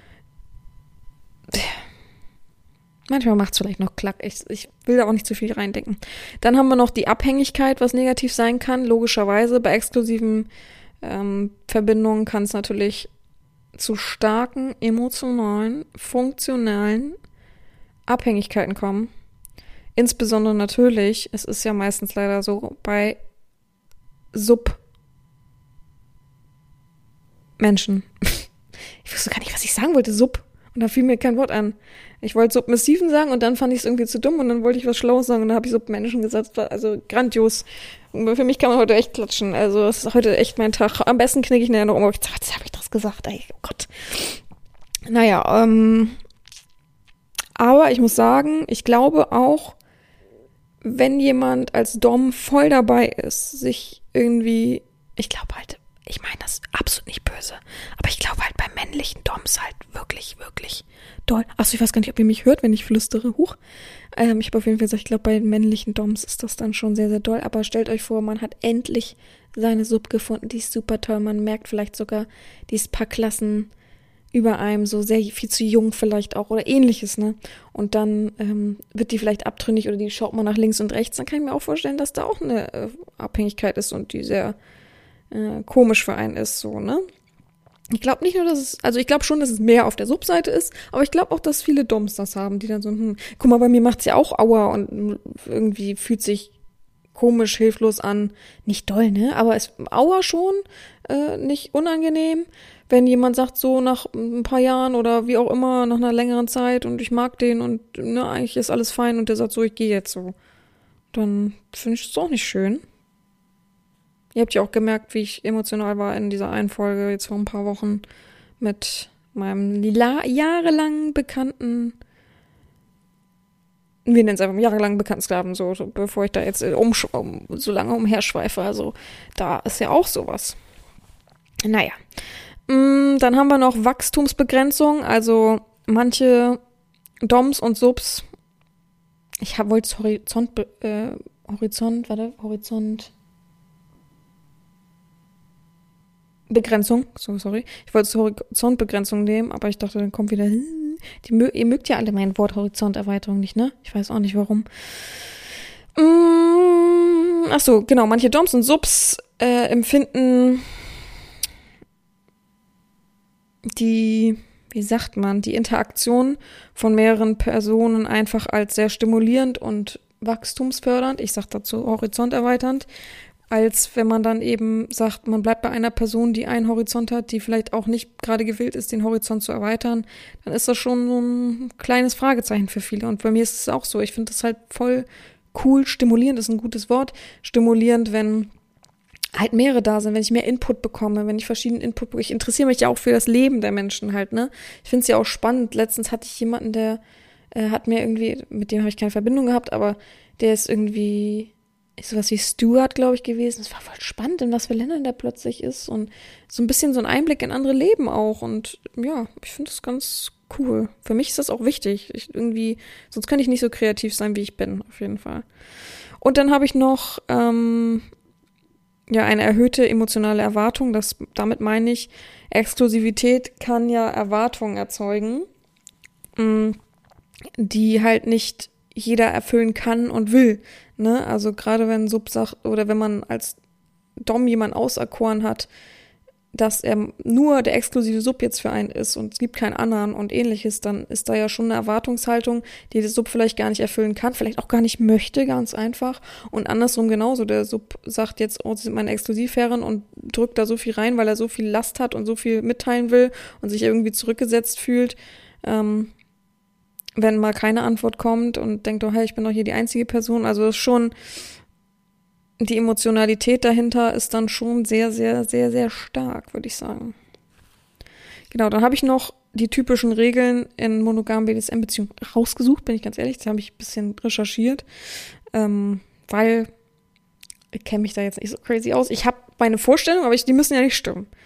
Manchmal macht es vielleicht noch Klack. Ich, ich will da auch nicht zu viel reindenken. Dann haben wir noch die Abhängigkeit, was negativ sein kann. Logischerweise bei exklusiven ähm, Verbindungen kann es natürlich zu starken emotionalen, funktionalen Abhängigkeiten kommen. Insbesondere natürlich, es ist ja meistens leider so, bei Sub-Menschen. Ich wusste gar nicht, was ich sagen wollte, Sub. Und da fiel mir kein Wort an. Ich wollte Submissiven sagen und dann fand ich es irgendwie zu dumm und dann wollte ich was Schlaues sagen und dann habe ich Submenschen gesagt. Also grandios. Für mich kann man heute echt klatschen. Also es ist heute echt mein Tag. Am besten knicke ich nachher noch um. Oh, jetzt habe ich das gesagt. Ey, oh Gott. Naja, ähm. aber ich muss sagen, ich glaube auch, wenn jemand als Dom voll dabei ist, sich irgendwie, ich glaube halt, ich meine das absolut nicht böse, aber ich glaube halt bei männlichen Doms halt wirklich, wirklich doll. Achso, ich weiß gar nicht, ob ihr mich hört, wenn ich flüstere. Huch. Ähm, ich habe auf jeden Fall gesagt, ich glaube bei männlichen Doms ist das dann schon sehr, sehr doll. Aber stellt euch vor, man hat endlich seine Sub gefunden, die ist super toll. Man merkt vielleicht sogar, die ist ein paar Klassen über einem, so sehr viel zu jung vielleicht auch oder ähnliches, ne? Und dann ähm, wird die vielleicht abtrünnig oder die schaut mal nach links und rechts. Dann kann ich mir auch vorstellen, dass da auch eine äh, Abhängigkeit ist und die sehr äh, komisch für einen ist, so, ne? Ich glaube nicht nur, dass es, also ich glaube schon, dass es mehr auf der Subseite ist, aber ich glaube auch, dass viele Doms das haben, die dann so, hm, guck mal, bei mir macht's ja auch Aua und irgendwie fühlt sich komisch, hilflos an. Nicht doll, ne? Aber es Aua schon, äh, nicht unangenehm. Wenn jemand sagt so nach ein paar Jahren oder wie auch immer, nach einer längeren Zeit und ich mag den und ne, eigentlich ist alles fein und der sagt so, ich gehe jetzt so, dann finde ich es auch nicht schön. Ihr habt ja auch gemerkt, wie ich emotional war in dieser einen Folge jetzt vor ein paar Wochen mit meinem la- jahrelang bekannten, wir nennen es einfach jahrelang bekannten Sklaven, so, so bevor ich da jetzt um, um, so lange umherschweife. Also da ist ja auch sowas. Naja. Dann haben wir noch Wachstumsbegrenzung, also manche Doms und Subs, ich wollte Horizont, äh, Horizont, warte, Horizont, Begrenzung, so, sorry, ich wollte Horizontbegrenzung nehmen, aber ich dachte, dann kommt wieder, die, ihr mögt ja alle mein Wort Horizonterweiterung nicht, ne? Ich weiß auch nicht, warum. Ach so, genau, manche Doms und Subs äh, empfinden die, wie sagt man, die Interaktion von mehreren Personen einfach als sehr stimulierend und wachstumsfördernd, ich sag dazu horizonterweiternd, als wenn man dann eben sagt, man bleibt bei einer Person, die einen Horizont hat, die vielleicht auch nicht gerade gewillt ist, den Horizont zu erweitern, dann ist das schon so ein kleines Fragezeichen für viele. Und bei mir ist es auch so, ich finde das halt voll cool, stimulierend ist ein gutes Wort, stimulierend, wenn halt mehrere da sind, wenn ich mehr Input bekomme, wenn ich verschiedenen Input bekomme. Ich interessiere mich ja auch für das Leben der Menschen halt, ne? Ich finde es ja auch spannend. Letztens hatte ich jemanden, der äh, hat mir irgendwie, mit dem habe ich keine Verbindung gehabt, aber der ist irgendwie ist sowas wie Stuart, glaube ich, gewesen. Es war voll spannend, in was für Ländern der plötzlich ist und so ein bisschen so ein Einblick in andere Leben auch und ja, ich finde das ganz cool. Für mich ist das auch wichtig. Ich irgendwie, sonst könnte ich nicht so kreativ sein, wie ich bin, auf jeden Fall. Und dann habe ich noch ähm, ja eine erhöhte emotionale Erwartung. Das, damit meine ich, Exklusivität kann ja Erwartungen erzeugen, mh, die halt nicht jeder erfüllen kann und will. Ne? Also gerade wenn Sub sagt, oder wenn man als Dom jemanden auserkoren hat, dass er nur der exklusive Sub jetzt für einen ist und es gibt keinen anderen und ähnliches, dann ist da ja schon eine Erwartungshaltung, die der Sub vielleicht gar nicht erfüllen kann, vielleicht auch gar nicht möchte, ganz einfach. Und andersrum genauso, der Sub sagt jetzt, oh, sie sind meine Exklusivherren und drückt da so viel rein, weil er so viel Last hat und so viel mitteilen will und sich irgendwie zurückgesetzt fühlt, ähm, wenn mal keine Antwort kommt und denkt, oh hey, ich bin doch hier die einzige Person. Also das ist schon, die Emotionalität dahinter ist dann schon sehr, sehr, sehr, sehr stark, würde ich sagen. Genau, dann habe ich noch die typischen Regeln in monogamen B D S M-Beziehungen rausgesucht, bin ich ganz ehrlich. Das habe ich ein bisschen recherchiert, ähm, weil ich kenne mich da jetzt nicht so crazy aus. Ich habe meine Vorstellung, aber ich, die müssen ja nicht stimmen.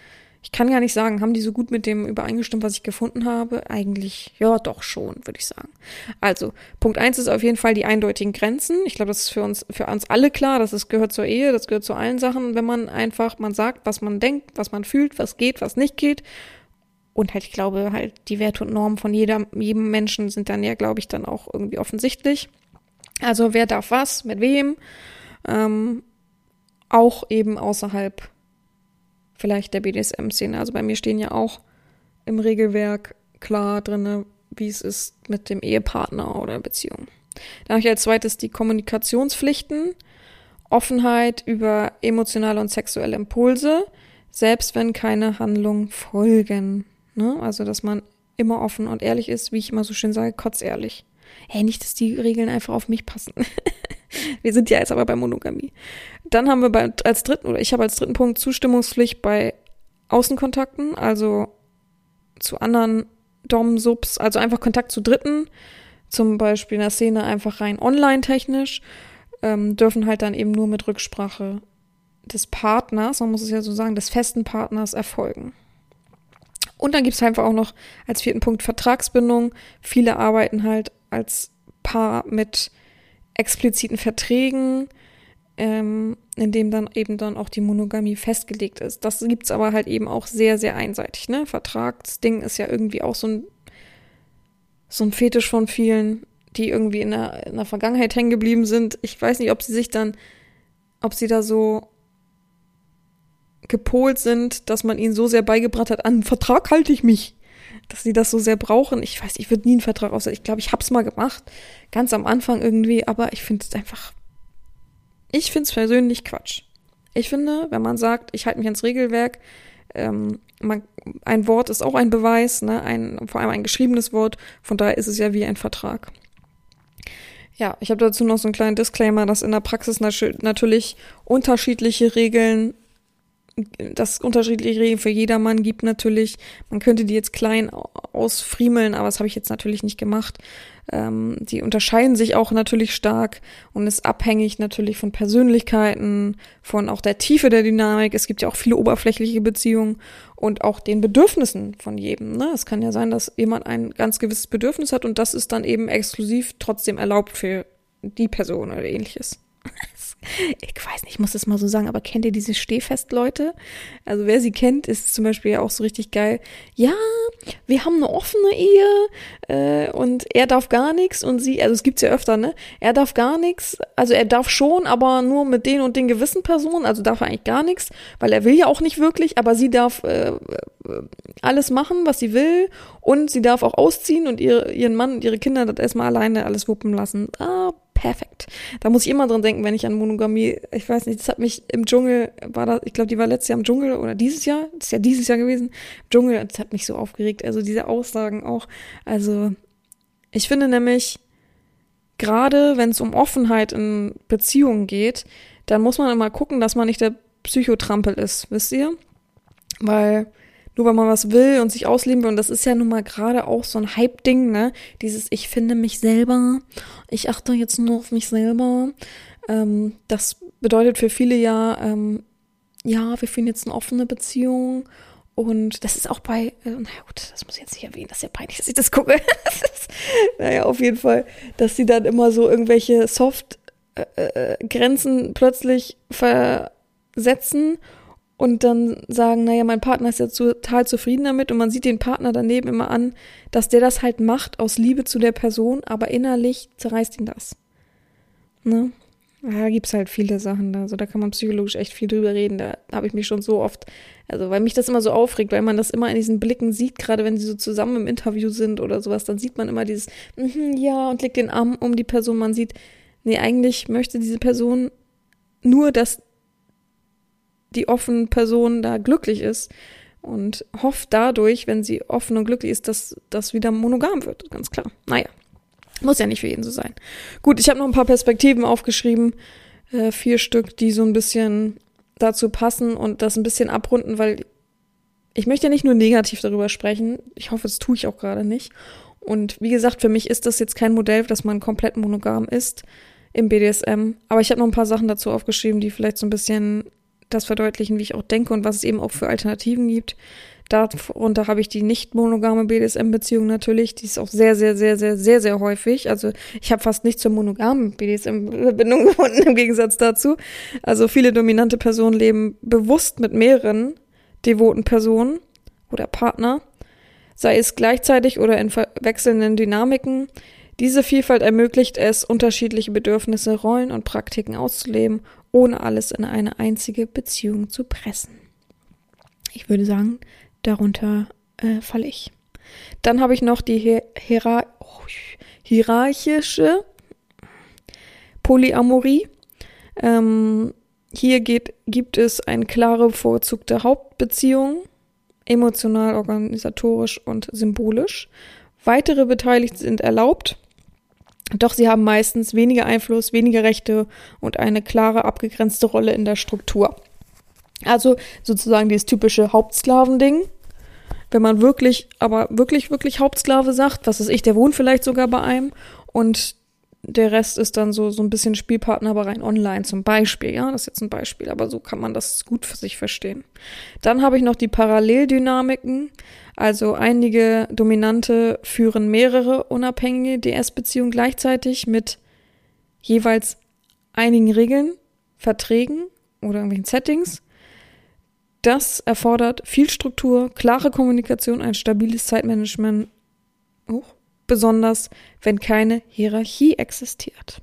Ich kann gar nicht sagen, haben die so gut mit dem übereingestimmt, was ich gefunden habe? Eigentlich, ja, doch schon, würde ich sagen. Also, Punkt eins ist auf jeden Fall die eindeutigen Grenzen. Ich glaube, das ist für uns, für uns alle klar, dass es gehört zur Ehe, das gehört zu allen Sachen, wenn man einfach, man sagt, was man denkt, was man fühlt, was geht, was nicht geht. Und halt, ich glaube, halt, die Werte und Normen von jeder, jedem Menschen sind dann ja, glaube ich, dann auch irgendwie offensichtlich. Also, wer darf was, mit wem, ähm, auch eben außerhalb vielleicht der B D S M-Szene. Also bei mir stehen ja auch im Regelwerk klar drinne, wie es ist mit dem Ehepartner oder Beziehung. Dann habe ich als zweites die Kommunikationspflichten, Offenheit über emotionale und sexuelle Impulse, selbst wenn keine Handlungen folgen. Ne? Also, dass man immer offen und ehrlich ist, wie ich immer so schön sage, kotzehrlich. Hey, nicht, dass die Regeln einfach auf mich passen. Wir sind ja jetzt aber bei Monogamie. Dann haben wir bei, als dritten, oder ich habe als dritten Punkt Zustimmungspflicht bei Außenkontakten, also zu anderen Dom-Subs, also einfach Kontakt zu Dritten, zum Beispiel in der Szene einfach rein online-technisch, ähm, dürfen halt dann eben nur mit Rücksprache des Partners, man muss es ja so sagen, des festen Partners erfolgen. Und dann gibt es einfach auch noch als vierten Punkt Vertragsbindung. Viele arbeiten halt als Paar mit expliziten Verträgen, ähm, in dem dann eben dann auch die Monogamie festgelegt ist. Das gibt's aber halt eben auch sehr, sehr einseitig, ne? Vertragsding ist ja irgendwie auch so ein so ein Fetisch von vielen, die irgendwie in der, in der Vergangenheit hängen geblieben sind. Ich weiß nicht, ob sie sich dann, ob sie da so gepolt sind, dass man ihnen so sehr beigebracht hat, an einen Vertrag halte ich mich, dass sie das so sehr brauchen. Ich weiß, ich würde nie einen Vertrag aussetzen. Ich glaube, ich hab's mal gemacht, ganz am Anfang irgendwie, aber ich finde es einfach, ich finde es persönlich Quatsch. Ich finde, wenn man sagt, ich halte mich ans Regelwerk, ähm, man, ein Wort ist auch ein Beweis, ne, ein, vor allem ein geschriebenes Wort, von daher ist es ja wie ein Vertrag. Ja, ich habe dazu noch so einen kleinen Disclaimer, dass in der Praxis natürlich unterschiedliche Regeln das unterschiedliche Regeln für jedermann gibt natürlich. Man könnte die jetzt klein ausfriemeln, aber das habe ich jetzt natürlich nicht gemacht. Ähm, die unterscheiden sich auch natürlich stark und ist abhängig natürlich von Persönlichkeiten, von auch der Tiefe der Dynamik. Es gibt ja auch viele oberflächliche Beziehungen und auch den Bedürfnissen von jedem. Ne? Es kann ja sein, dass jemand ein ganz gewisses Bedürfnis hat und das ist dann eben exklusiv trotzdem erlaubt für die Person oder ähnliches. Ich weiß nicht, ich muss das mal so sagen, aber kennt ihr diese Stehfest-Leute? Also wer sie kennt, ist zum Beispiel ja auch so richtig geil. Ja, wir haben eine offene Ehe äh, und er darf gar nichts und sie, also es gibt's ja öfter, ne? Er darf gar nichts, also er darf schon, aber nur mit den und den gewissen Personen, also darf er eigentlich gar nichts, weil er will ja auch nicht wirklich, aber sie darf äh, alles machen, was sie will und sie darf auch ausziehen und ihre, ihren Mann und ihre Kinder das erstmal alleine alles wuppen lassen. Ah, perfekt. Da muss ich immer dran denken, wenn ich an Monogamie, ich weiß nicht, das hat mich im Dschungel, war das, ich glaube, die war letztes Jahr im Dschungel oder dieses Jahr, das ist ja dieses Jahr gewesen, im Dschungel, das hat mich so aufgeregt, also diese Aussagen auch, also ich finde nämlich, gerade wenn es um Offenheit in Beziehungen geht, dann muss man immer gucken, dass man nicht der Psychotrampel ist, wisst ihr? Weil nur weil man was will und sich ausleben will, und das ist ja nun mal gerade auch so ein Hype-Ding, ne? Dieses ich finde mich selber, ich achte jetzt nur auf mich selber. Ähm, das bedeutet für viele ja, ähm, ja, wir führen jetzt eine offene Beziehung. Und das ist auch bei, äh, na gut, das muss ich jetzt nicht erwähnen, das ist ja peinlich, dass ich das gucke. Naja, auf jeden Fall, dass sie dann immer so irgendwelche Soft-Grenzen äh, plötzlich versetzen und dann sagen, naja, mein Partner ist ja total zufrieden damit und man sieht den Partner daneben immer an, dass der das halt macht aus Liebe zu der Person, aber innerlich zerreißt ihn das. Ne? Da gibt's halt viele Sachen da, also da kann man psychologisch echt viel drüber reden, da habe ich mich schon so oft, also weil mich das immer so aufregt, weil man das immer in diesen Blicken sieht, gerade wenn sie so zusammen im Interview sind oder sowas, dann sieht man immer dieses, mm, ja, und legt den Arm um die Person, man sieht, nee, eigentlich möchte diese Person nur, dass die offene Person da glücklich ist und hofft dadurch, wenn sie offen und glücklich ist, dass das wieder monogam wird, ganz klar. Naja, muss ja nicht für jeden so sein. Gut, ich habe noch ein paar Perspektiven aufgeschrieben, äh, vier Stück, die so ein bisschen dazu passen und das ein bisschen abrunden, weil ich möchte ja nicht nur negativ darüber sprechen, ich hoffe, das tue ich auch gerade nicht. Und wie gesagt, für mich ist das jetzt kein Modell, dass man komplett monogam ist im B D S M, aber ich habe noch ein paar Sachen dazu aufgeschrieben, die vielleicht so ein bisschen das verdeutlichen, wie ich auch denke und was es eben auch für Alternativen gibt. Darunter habe ich die nicht monogame B D S M-Beziehung natürlich. Die ist auch sehr, sehr, sehr, sehr, sehr, sehr häufig. Also ich habe fast nicht zur monogamen B D S M-Verbindung gefunden im Gegensatz dazu. Also viele dominante Personen leben bewusst mit mehreren devoten Personen oder Partner, sei es gleichzeitig oder in wechselnden Dynamiken. Diese Vielfalt ermöglicht es, unterschiedliche Bedürfnisse, Rollen und Praktiken auszuleben, ohne alles in eine einzige Beziehung zu pressen. Ich würde sagen, darunter äh, falle ich. Dann habe ich noch die Hier- Hierar- oh, hierarchische Polyamorie. Ähm, hier geht, gibt es eine klare bevorzugte Hauptbeziehung, emotional, organisatorisch und symbolisch. Weitere Beteiligte sind erlaubt, doch sie haben meistens weniger Einfluss, weniger Rechte und eine klare, abgegrenzte Rolle in der Struktur. Also sozusagen dieses typische Hauptsklavending. Wenn man wirklich, aber wirklich, wirklich Hauptsklave sagt, was weiß ich, der wohnt vielleicht sogar bei einem und der Rest ist dann so, so ein bisschen Spielpartner, aber rein online zum Beispiel. Ja, das ist jetzt ein Beispiel, aber so kann man das gut für sich verstehen. Dann habe ich noch die Paralleldynamiken. Also einige Dominante führen mehrere unabhängige D S-Beziehungen gleichzeitig mit jeweils einigen Regeln, Verträgen oder irgendwelchen Settings. Das erfordert viel Struktur, klare Kommunikation, ein stabiles Zeitmanagement, oh, besonders wenn keine Hierarchie existiert.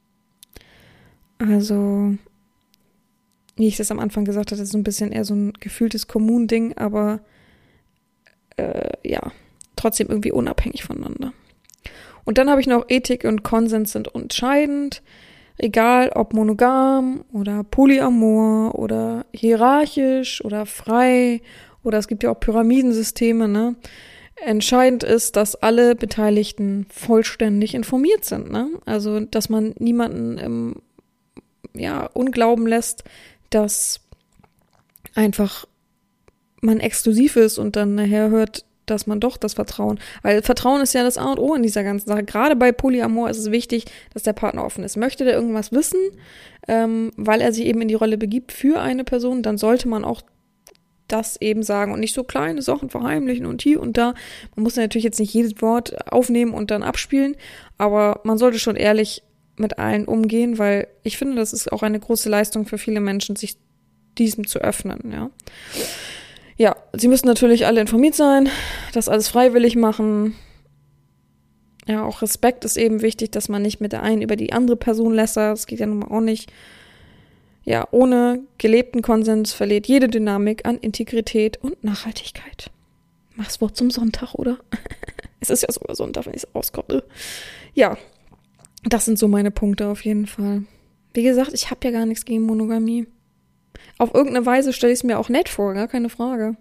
Also, wie ich das am Anfang gesagt hatte, ist so ein bisschen eher so ein gefühltes Kommunending, aber äh, ja, trotzdem irgendwie unabhängig voneinander. Und dann habe ich noch Ethik und Konsens sind entscheidend. Egal ob monogam oder polyamor oder hierarchisch oder frei oder es gibt ja auch Pyramidensysteme, ne? Entscheidend ist, dass alle Beteiligten vollständig informiert sind, ne? Also, dass man niemanden im, ja, unglauben lässt, dass einfach man exklusiv ist und dann nachher hört, dass man doch das Vertrauen, weil Vertrauen ist ja das A und O in dieser ganzen Sache. Gerade bei Polyamor ist es wichtig, dass der Partner offen ist. Möchte der irgendwas wissen, ähm, weil er sich eben in die Rolle begibt für eine Person, dann sollte man auch das eben sagen und nicht so kleine Sachen verheimlichen und hier und da. Man muss natürlich jetzt nicht jedes Wort aufnehmen und dann abspielen, aber man sollte schon ehrlich mit allen umgehen, weil ich finde, das ist auch eine große Leistung für viele Menschen, sich diesem zu öffnen, ja. Ja, sie müssen natürlich alle informiert sein, das alles freiwillig machen. Ja, auch Respekt ist eben wichtig, dass man nicht mit der einen über die andere Person lästert. Das geht ja nun mal auch nicht. Ja, ohne gelebten Konsens verliert jede Dynamik an Integrität und Nachhaltigkeit. Mach's Wort zum Sonntag, oder? Es ist ja sogar Sonntag, wenn ich es rauskomme. Ja, das sind so meine Punkte auf jeden Fall. Wie gesagt, ich habe ja gar nichts gegen Monogamie. Auf irgendeine Weise stelle ich es mir auch nett vor, gar keine Frage.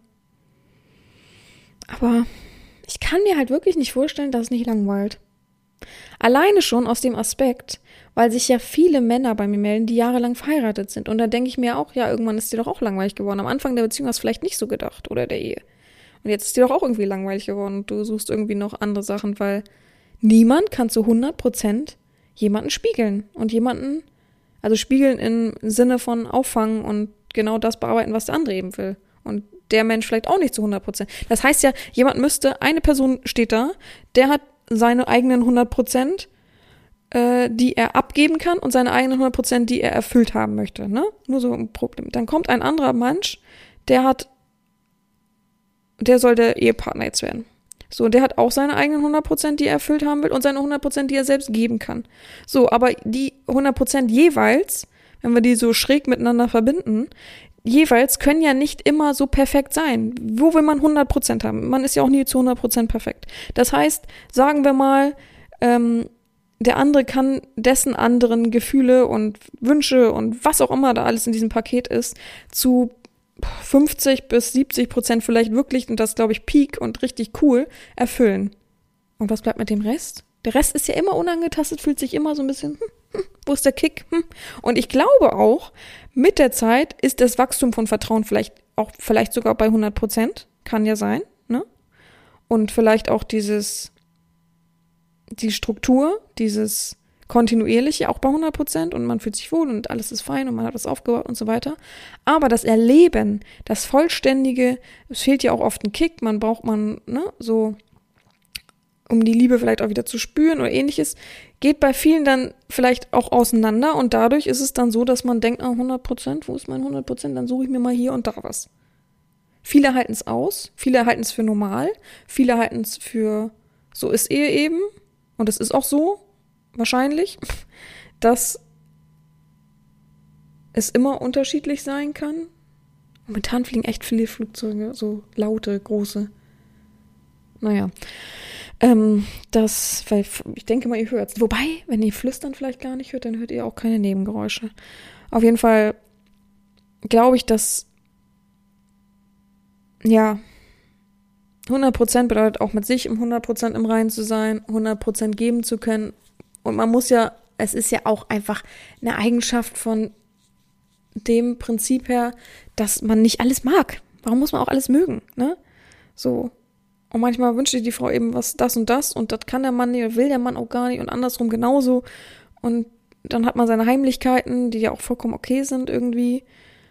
Aber ich kann mir halt wirklich nicht vorstellen, dass es nicht langweilt. Alleine schon aus dem Aspekt, weil sich ja viele Männer bei mir melden, die jahrelang verheiratet sind. Und da denke ich mir auch, ja, irgendwann ist dir doch auch langweilig geworden. Am Anfang der Beziehung hast du vielleicht nicht so gedacht oder der Ehe. Und jetzt ist dir doch auch irgendwie langweilig geworden und du suchst irgendwie noch andere Sachen, weil niemand kann zu hundert Prozent jemanden spiegeln und jemanden, also spiegeln im Sinne von auffangen und genau das bearbeiten, was der andere eben will. Und der Mensch vielleicht auch nicht zu hundert Prozent. Das heißt ja, jemand müsste, eine Person steht da, der hat seine eigenen hundert Prozent, äh, die er abgeben kann und seine eigenen hundert Prozent, die er erfüllt haben möchte. Ne? Nur so ein Problem. Dann kommt ein anderer Mensch, der hat, der soll der Ehepartner jetzt werden. So, der hat auch seine eigenen hundert Prozent, die er erfüllt haben will und seine hundert Prozent, die er selbst geben kann. So, aber die hundert Prozent jeweils, wenn wir die so schräg miteinander verbinden, jeweils können ja nicht immer so perfekt sein. Wo will man hundert Prozent haben? Man ist ja auch nie zu hundert Prozent perfekt. Das heißt, sagen wir mal, ähm, der andere kann dessen anderen Gefühle und Wünsche und was auch immer da alles in diesem Paket ist, zu fünfzig bis siebzig Prozent vielleicht wirklich, und das glaube ich Peak und richtig cool, erfüllen. Und was bleibt mit dem Rest? Der Rest ist ja immer unangetastet, fühlt sich immer so ein bisschen, hm, hm, wo ist der Kick? Hm. Und ich glaube auch, mit der Zeit ist das Wachstum von Vertrauen vielleicht auch, vielleicht sogar bei hundert Prozent, kann ja sein, ne? Und vielleicht auch dieses, die Struktur, dieses kontinuierlich, ja auch bei hundert Prozent und man fühlt sich wohl und alles ist fein und man hat was aufgebaut und so weiter. Aber das Erleben, das Vollständige, es fehlt ja auch oft ein Kick, man braucht man, ne, so, um die Liebe vielleicht auch wieder zu spüren oder ähnliches, geht bei vielen dann vielleicht auch auseinander und dadurch ist es dann so, dass man denkt, ah, hundert Prozent, wo ist mein hundert Prozent, dann suche ich mir mal hier und da was. Viele halten es aus, viele halten es für normal, viele halten es für, so ist Ehe eben, und es ist auch so, wahrscheinlich, dass es immer unterschiedlich sein kann. Momentan fliegen echt viele Flugzeuge, so laute, große. Naja, ähm, das, weil ich denke mal, ihr hört es. Wobei, wenn ihr Flüstern vielleicht gar nicht hört, dann hört ihr auch keine Nebengeräusche. Auf jeden Fall glaube ich, dass ja, hundert Prozent bedeutet auch mit sich im hundert Prozent im Reinen zu sein, hundert Prozent geben zu können. Und man muss ja, es ist ja auch einfach eine Eigenschaft von dem Prinzip her, dass man nicht alles mag. Warum muss man auch alles mögen, ne? So. Und manchmal wünscht sich die Frau eben was, das und das und das kann der Mann nicht, will der Mann auch gar nicht und andersrum genauso. Und dann hat man seine Heimlichkeiten, die ja auch vollkommen okay sind irgendwie,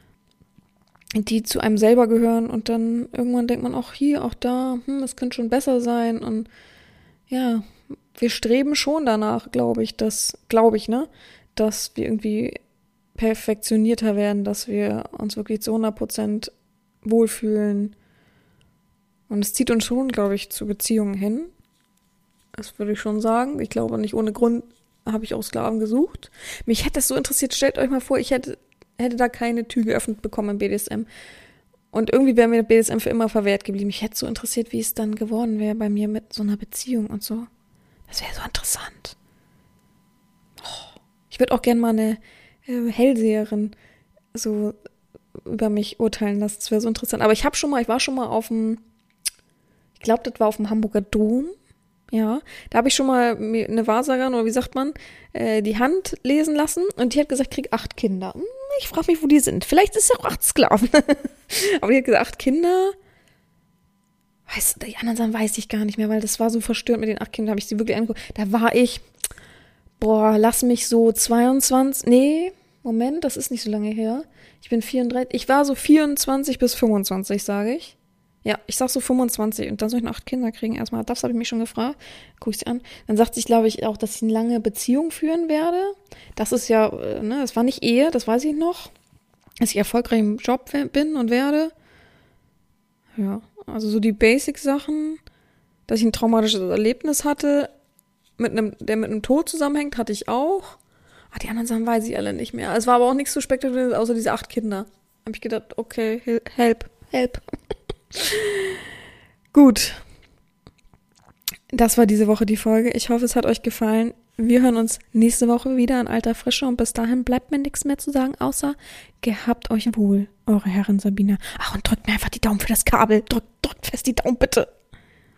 die zu einem selber gehören und dann irgendwann denkt man auch hier, auch da, hm, es könnte schon besser sein und ja, wir streben schon danach, glaube ich, dass, glaube ich, ne, dass wir irgendwie perfektionierter werden, dass wir uns wirklich zu hundert Prozent wohlfühlen und es zieht uns schon, glaube ich, zu Beziehungen hin. Das würde ich schon sagen. Ich glaube, nicht ohne Grund habe ich auch Sklaven gesucht. Mich hätte das so interessiert, stellt euch mal vor, ich hätte hätte da keine Tür geöffnet bekommen im B D S M. Und irgendwie wäre mir B D S M für immer verwehrt geblieben. Mich hätte so interessiert, wie es dann geworden wäre bei mir mit so einer Beziehung und so. Das wäre so interessant. Oh, ich würde auch gerne mal eine äh, Hellseherin so über mich urteilen lassen. Das wäre so interessant. Aber ich habe schon mal, ich war schon mal auf dem, ich glaube, das war auf dem Hamburger Dom. Ja, da habe ich schon mal eine Wahrsagerin, oder wie sagt man, äh, die Hand lesen lassen und die hat gesagt, ich krieg acht Kinder. Ich frage mich, wo die sind. Vielleicht ist es auch acht Sklaven. Aber die hat gesagt, acht Kinder. Weiß, die anderen Sachen weiß ich gar nicht mehr, weil das war so verstörend mit den acht Kindern, habe ich sie wirklich angeguckt. Da war ich, boah, lass mich so zweiundzwanzig, nee, Moment, das ist nicht so lange her. Ich bin vierunddreißig, ich war so vierundzwanzig bis fünfundzwanzig, sage ich. Ja, ich sag so fünfundzwanzig und dann soll ich noch acht Kinder kriegen. Erstmal, das habe ich mich schon gefragt. Guck ich sie an. Dann sagt sie, glaube ich, auch, dass ich eine lange Beziehung führen werde. Das ist ja, ne, das war nicht Ehe, das weiß ich noch. Dass ich erfolgreich im Job bin und werde. Ja, also so die Basic-Sachen, dass ich ein traumatisches Erlebnis hatte, mit einem, der mit einem Tod zusammenhängt, hatte ich auch. Ah, die anderen Sachen weiß ich alle nicht mehr. Es war aber auch nichts so spektakuläres, außer diese acht Kinder. Habe ich gedacht, okay, help, help. Gut. Das war diese Woche die Folge. Ich hoffe, es hat euch gefallen. Wir hören uns nächste Woche wieder in alter Frische und bis dahin bleibt mir nichts mehr zu sagen, außer gehabt euch wohl, eure Herrin Sabina. Ach, und drückt mir einfach die Daumen für das Kabel. Drückt, drückt fest die Daumen, bitte.